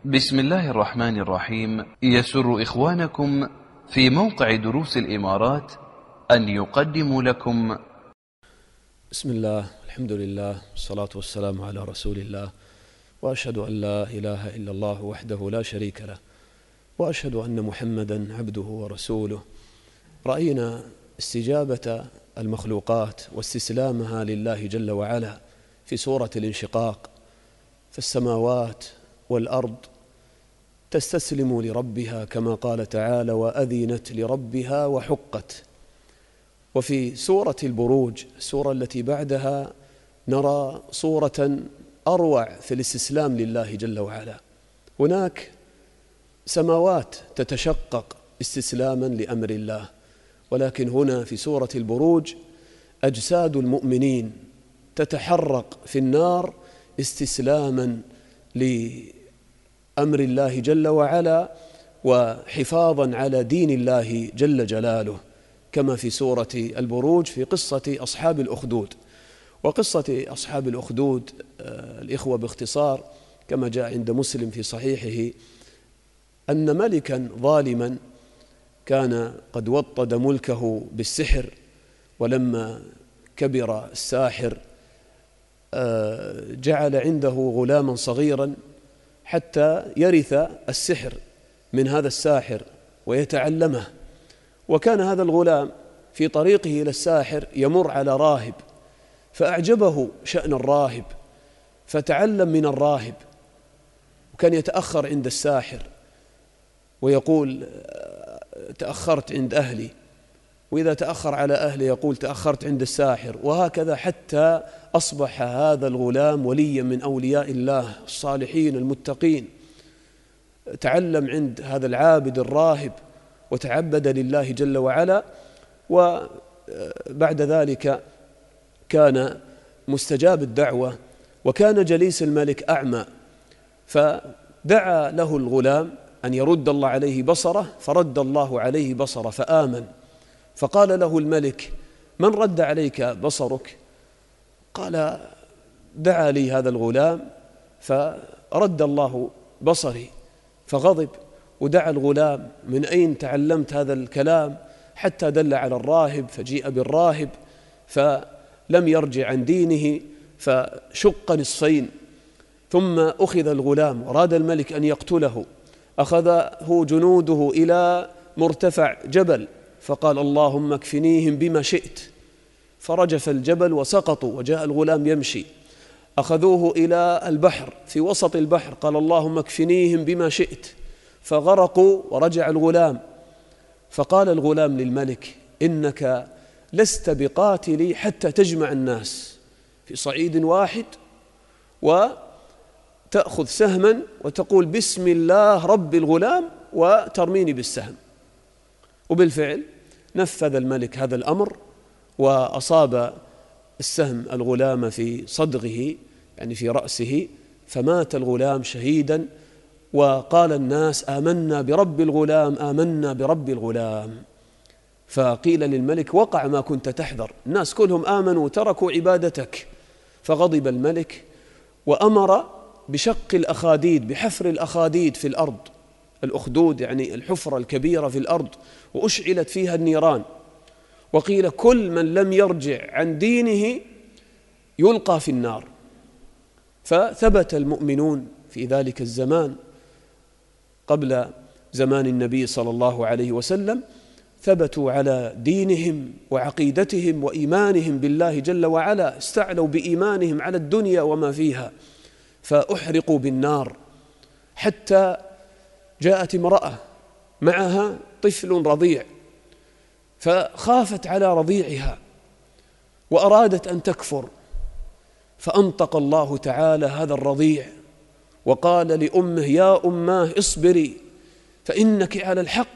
بسم الله الرحمن الرحيم. يسر إخوانكم في موقع دروس الإمارات أن يقدموا لكم بسم الله، الحمد لله، والصلاة والسلام على رسول الله، وأشهد أن لا إله إلا الله وحده لا شريك له، وأشهد أن محمدا عبده ورسوله. رأينا استجابة المخلوقات واستسلامها لله جل وعلا في سورة الانشقاق، فالسماوات والأرض تستسلم لربها كما قال تعالى: وأذنت لربها وحقت. وفي سورة البروج، السورة التي بعدها، نرى صورة أروع في الاستسلام لله جل وعلا. هناك سماوات تتشقق استسلاما لأمر الله، ولكن هنا في سورة البروج أجساد المؤمنين تتحرق في النار استسلاما لأمر الله جل وعلا وحفاظا على دين الله جل جلاله، كما في سورة البروج في قصة أصحاب الأخدود. وقصة أصحاب الأخدود الإخوة باختصار كما جاء عند مسلم في صحيحه، أن ملكا ظالما كان قد وطد ملكه بالسحر، ولما كبر الساحر جعل عنده غلاما صغيرا حتى يرث السحر من هذا الساحر ويتعلمه. وكان هذا الغلام في طريقه إلى الساحر يمر على راهب، فأعجبه شأن الراهب فتعلم من الراهب، وكان يتأخر عند الساحر ويقول: تأخرت عند أهلي، وإذا تأخر على أهله يقول: تأخرت عند الساحر، وهكذا حتى أصبح هذا الغلام وليا من أولياء الله الصالحين المتقين. تعلم عند هذا العابد الراهب وتعبد لله جل وعلا، وبعد ذلك كان مستجاب الدعوة، وكان جليس الملك أعمى، فدعا له الغلام أن يرد الله عليه بصره، فرد الله عليه بصره فآمن. فقال له الملك: من رد عليك بصرك؟ قال: دعا لي هذا الغلام فرد الله بصري. فغضب ودعا الغلام: من أين تعلمت هذا الكلام؟ حتى دل على الراهب، فجيء بالراهب فلم يرجع عن دينه فشق نصفين. ثم أخذ الغلام وراد الملك أن يقتله، أخذه جنوده إلى مرتفع جبل فقال: اللهم اكفنيهم بما شئت، فرجف الجبل وسقطوا، وجاء الغلام يمشي. أخذوه إلى البحر، في وسط البحر قال: اللهم اكفنيهم بما شئت، فغرقوا ورجع الغلام. فقال الغلام للملك: إنك لست بقاتلي حتى تجمع الناس في صعيد واحد وتأخذ سهما وتقول بسم الله رب الغلام وترميني بالسهم. وبالفعل نفذ الملك هذا الأمر، وأصاب السهم الغلام في صدغه، يعني في رأسه، فمات الغلام شهيدا. وقال الناس: آمنا برب الغلام، آمنا برب الغلام. فقيل للملك: وقع ما كنت تحذر، الناس كلهم آمنوا وتركوا عبادتك. فغضب الملك وأمر بشق الأخاديد، بحفر الأخاديد في الأرض، الأخدود يعني الحفرة الكبيرة في الأرض، وأشعلت فيها النيران. وقيل: كل من لم يرجع عن دينه يلقى في النار. فثبت المؤمنون في ذلك الزمان قبل زمان النبي صلى الله عليه وسلم، ثبتوا على دينهم وعقيدتهم وإيمانهم بالله جل وعلا، استعلوا بإيمانهم على الدنيا وما فيها، فأحرقوا بالنار. حتى جاءت امرأة معها طفل رضيع، فخافت على رضيعها وأرادت أن تكفر، فأنطق الله تعالى هذا الرضيع وقال لأمه: يا أماه اصبري فإنك على الحق.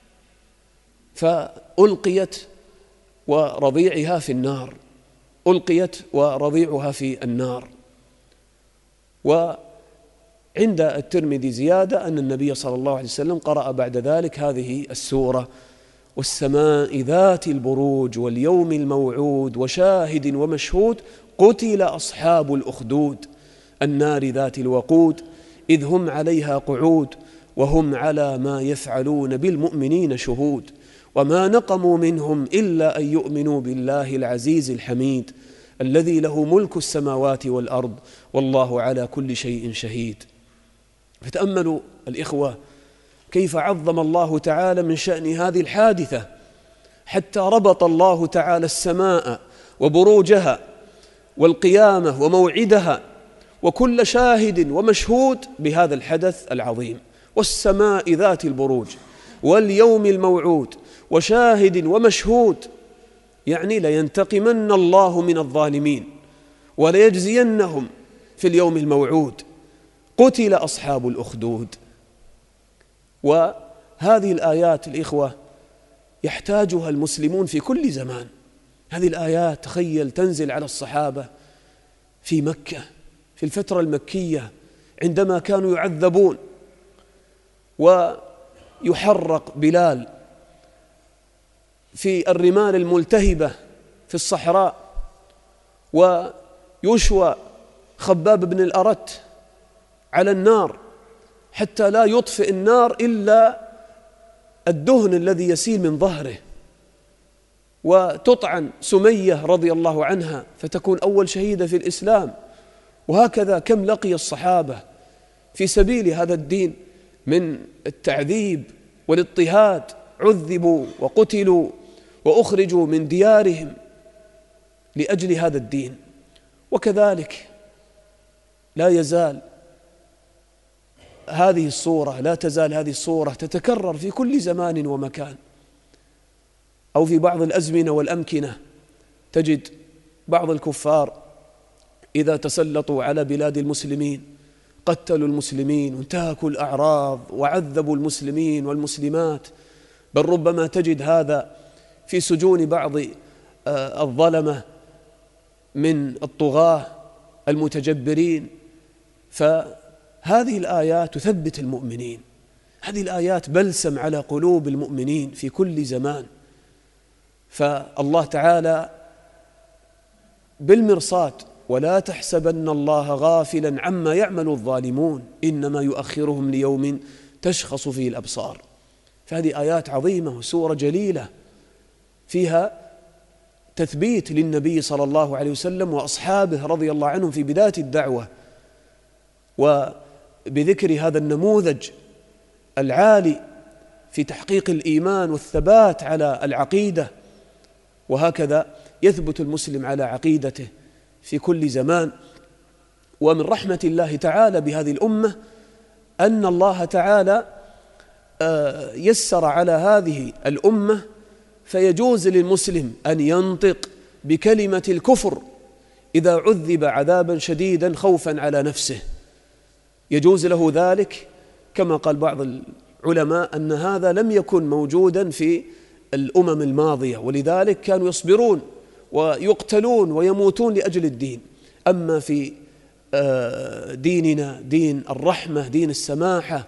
فألقيت ورضيعها في النار، ألقيت ورضيعها في النار. وعند الترمذي زيادة أن النبي صلى الله عليه وسلم قرأ بعد ذلك هذه السورة: والسماء ذات البروج واليوم الموعود وشاهد ومشهود قتل أصحاب الأخدود النار ذات الوقود إذ هم عليها قعود وهم على ما يفعلون بالمؤمنين شهود وما نقموا منهم إلا أن يؤمنوا بالله العزيز الحميد الذي له ملك السماوات والأرض والله على كل شيء شهيد. فتأملوا الإخوة كيف عظم الله تعالى من شأن هذه الحادثة، حتى ربط الله تعالى السماء وبروجها والقيامة وموعدها وكل شاهد ومشهود بهذا الحدث العظيم، والسماء ذات البروج واليوم الموعود وشاهد ومشهود، يعني لينتقمن الله من الظالمين وليجزينهم في اليوم الموعود. قتل أصحاب الأخدود. وهذه الآيات الإخوة يحتاجها المسلمون في كل زمان. هذه الآيات تخيل تنزل على الصحابة في مكة في الفترة المكية عندما كانوا يعذبون، ويحرق بلال في الرمال الملتهبة في الصحراء، ويشوى خباب بن الأرت على النار حتى لا يطفئ النار إلا الدهن الذي يسيل من ظهره، وتطعن سمية رضي الله عنها فتكون أول شهيدة في الإسلام. وهكذا كم لقي الصحابة في سبيل هذا الدين من التعذيب والاضطهاد، عذبوا وقتلوا وأخرجوا من ديارهم لأجل هذا الدين. وكذلك لا تزال هذه الصورة تتكرر في كل زمان ومكان، أو في بعض الأزمنة والأمكنة تجد بعض الكفار إذا تسلطوا على بلاد المسلمين قتلوا المسلمين وانتهكوا الأعراض وعذبوا المسلمين والمسلمات، بل ربما تجد هذا في سجون بعض الظلمة من الطغاة المتجبرين. فهذه الآيات تثبت المؤمنين، هذه الآيات بلسم على قلوب المؤمنين في كل زمان. فالله تعالى بالمرصاد، ولا تحسبن الله غافلا عما يعمل الظالمون إنما يؤخرهم ليوم تشخص فيه الأبصار. فهذه آيات عظيمة وسورة جليلة فيها تثبيت للنبي صلى الله عليه وسلم وأصحابه رضي الله عنهم في بداية الدعوة، وبذكر هذا النموذج العالي في تحقيق الإيمان والثبات على العقيدة. وهكذا يثبت المسلم على عقيدته في كل زمان. ومن رحمة الله تعالى بهذه الأمة أن الله تعالى يسر على هذه الأمة، فيجوز للمسلم أن ينطق بكلمة الكفر إذا عذب عذابا شديدا خوفا على نفسه، يجوز له ذلك، كما قال بعض العلماء أن هذا لم يكن موجودا في الأمم الماضية، ولذلك كانوا يصبرون ويقتلون ويموتون لأجل الدين. أما في ديننا دين الرحمة دين السماحة،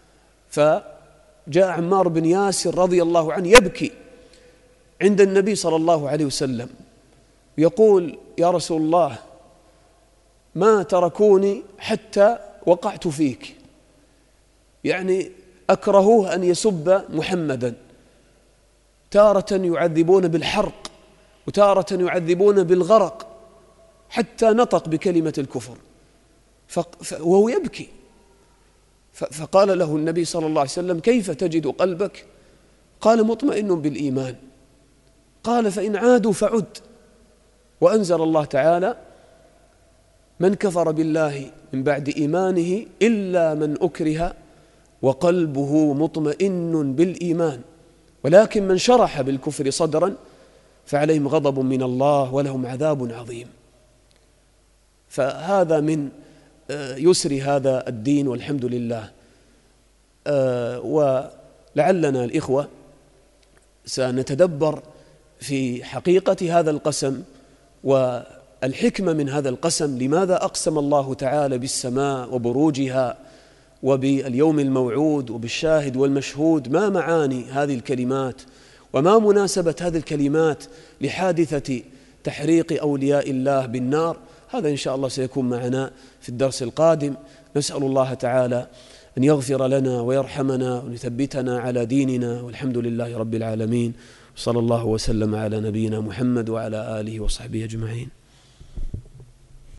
فجاء عمار بن ياسر رضي الله عنه يبكي عند النبي صلى الله عليه وسلم يقول: يا رسول الله، ما تركوني حتى وقعت فيك، يعني أكرهوه أن يسب محمدا، تارة يعذبون بالحرق وتارة يعذبون بالغرق حتى نطق بكلمة الكفر، وهو يبكي. فقال له النبي صلى الله عليه وسلم: كيف تجد قلبك؟ قال: مطمئن بالإيمان. قال: فإن عادوا فعد. وأنزل الله تعالى: من كفر بالله من بعد إيمانه إلا من أكره وقلبه مطمئن بالإيمان ولكن من شرح بالكفر صدرا فعليهم غضب من الله ولهم عذاب عظيم. فهذا من يسر هذا الدين والحمد لله. ولعلنا الإخوة سنتدبر في حقيقة هذا القسم والحكمة من هذا القسم. لماذا أقسم الله تعالى بالسماء وبروجها وباليوم الموعود وبالشاهد والمشهود؟ ما معاني هذه الكلمات وما مناسبة هذه الكلمات لحادثة تحريق أولياء الله بالنار؟ هذا إن شاء الله سيكون معنا في الدرس القادم. نسأل الله تعالى أن يغفر لنا ويرحمنا وأن يثبتنا على ديننا، والحمد لله رب العالمين. صلى الله وسلم على نبينا محمد وعلى آله وصحبه أجمعين.